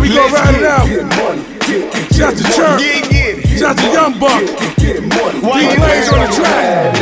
we gon' ride it out. Shout to Church. Shout to Young Buck. Big Lays on the track.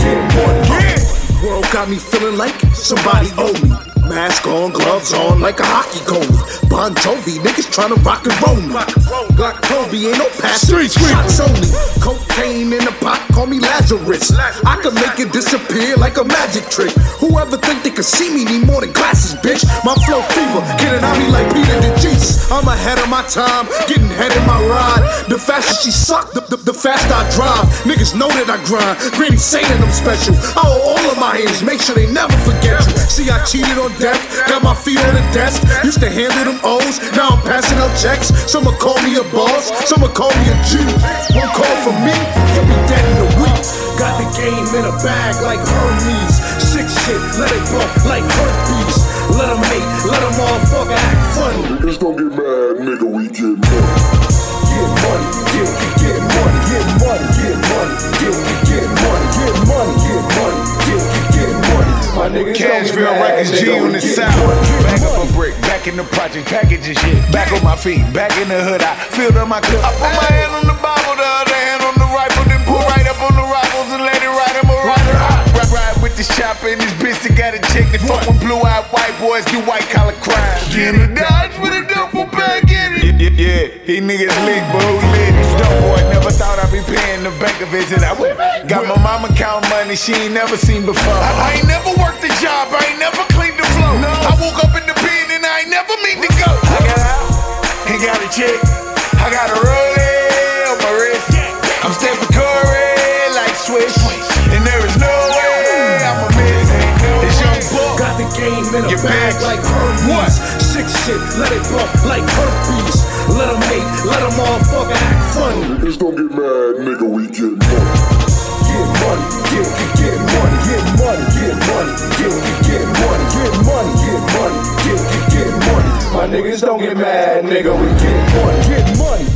World got me feeling like somebody owe me. Mask on, gloves on, like a hockey goalie. Bon Jovi, niggas tryna rock and roll me. Glock Kobe, ain't no pastor. Shots only. Cocaine in the pot, call me Lazarus. I can make it disappear like a magic trick. Whoever think they can see me need more than glasses, bitch. My flow fever, getting on me like Peter the Jesus. I'm ahead of my time, getting head in my ride. The faster she suck, the faster I drive. Niggas know that I grind. Granny saying I'm special. I owe all of my hands, make sure they never forget you. See, I cheated on death, got my feet on the desk. Used to handle them O's, now I'm passing out checks. Someone call me a boss, someone call me a G. One call from me, you'll be dead in a week. Got the game in a bag like Hermes. Sick shit, let it bump like herpes. Let them hate, let them all fuck act funny. Niggas don't get mad, nigga, we get money. Get money, get money, get money, get money, get money, get money, get money, get money. My niggas Cashville Records, G on the south. Back up a brick, back in the project, packaging shit. Back on my feet, back in the hood. I filled up my clip. I put my hand on the Bible, the other hand on the rifle, then pull right up on the rifles and let it ride. I'm a rider. Ride with this chopper and this bitch that got a check. They fuck with blue-eyed white boys, do white-collar crime. Get a Dodge with a duffel bag in it. Yeah, he niggas lick, but who lit? Dumb boy, never thought I'd be paying the bank a visit. I got my mama count money she ain't never seen before. I ain't never worked a job, I ain't never cleaned the floor. No. I woke up in the pen and I ain't never mean to go. I got out, he got a chick, I got a rollie on my wrist. I'm Stephen Curry like Swiss, and there is no way I'm a miss. It's Young Buck. Got the game in a bag like Hermes. Sick shit, let it bump like herpes. Let them hate, let them all fuck act funny. Niggas don't get mad, nigga, we get money. Get money, get money, get money, get money, get money, get money, get money, get money. My niggas don't get mad, nigga, we get money, get money.